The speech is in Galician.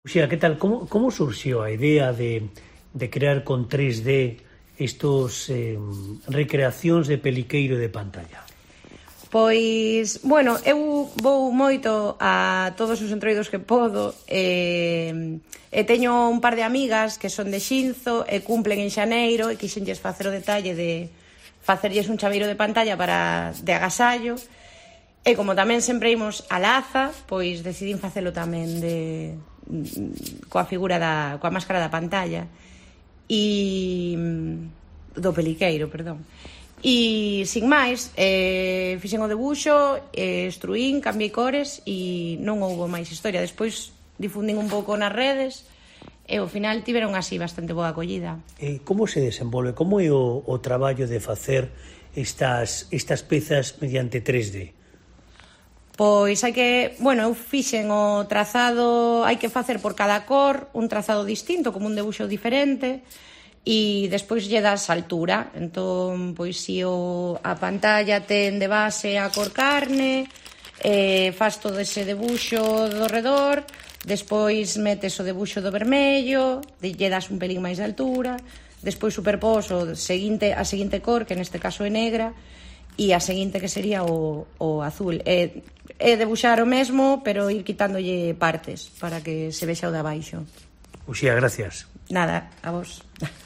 Uxía, que tal? Como surxiu a idea de crear con 3D estos recreacións de peliqueiro de pantalla? Pois, bueno, eu vou moito a todos os entroidos que podo e teño un par de amigas que son de Xinzo e cumplen en xaneiro e quixenlles facer o detalle de facerlles un chaveiro de pantalla de agasallo e como tamén sempre imos a Laza, pois decidín facelo tamén coa máscara da pantalla e do peliqueiro, perdón. E, sin máis, fixen o debuxo, estruín, cambiei cores e non houbo máis historia. Despois difundín un pouco nas redes e ao final tiveron así bastante boa acollida. Como se desenvolve? Como é o traballo de facer estas pezas mediante 3D? Pois hai que, bueno, eu fixen o trazado, hai que facer por cada cor un trazado distinto, como un debuxo diferente, e despois lle das altura. Entón, pois, se a pantalla ten de base a cor carne, faz todo ese debuxo do redor, despois metes o debuxo do vermello, lle das un pelín máis de altura, despois superpós a seguinte cor, que neste caso é negra, e a seguinte que sería o azul. É debuxar o mesmo, pero ir quitándolle partes para que se vexa o de abaixo. Uxía, gracias. Nada, a vos.